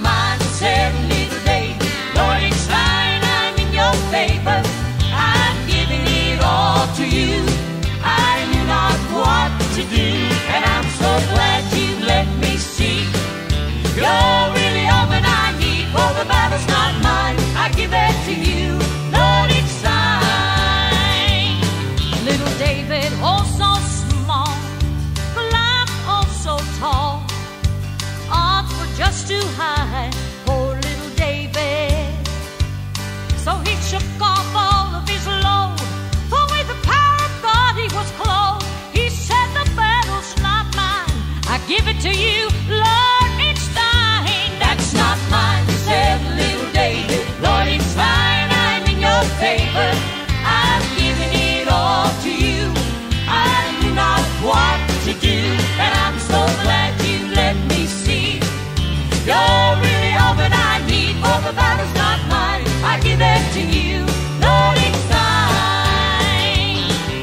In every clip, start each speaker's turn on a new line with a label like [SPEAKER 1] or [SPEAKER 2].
[SPEAKER 1] mine, said little David. Lord, it's fine, I'm in your favor. I'm giving it all to you. I knew not what to do, and I'm so glad you let me see. You're really all that I need, for the battle's not mine. I give it to you, Lord, it's thine. Little David, oh so small, Goliath, oh so tall. Odds were just too high, poor little David. So he shook off all of his load, for with the power of God he was clothed. He said, the battle's not mine, I give it to you, Lord, it's thine. That's not mine, said little David. Lord, it's fine, I'm in your favor. I'm giving it all to you. I knew not what to do, and I'm so glad you let me see. You're really all that I need, for the battle's not mine. I give it to you, Lord, it's thine.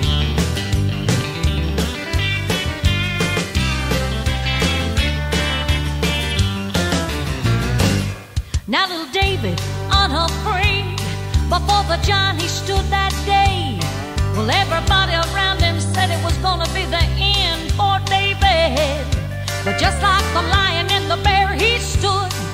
[SPEAKER 1] Now little David, unafraid, before the giant he stood that day. Well, everybody around him said it was gonna be the end for David. But just like the lion and the bear, he stood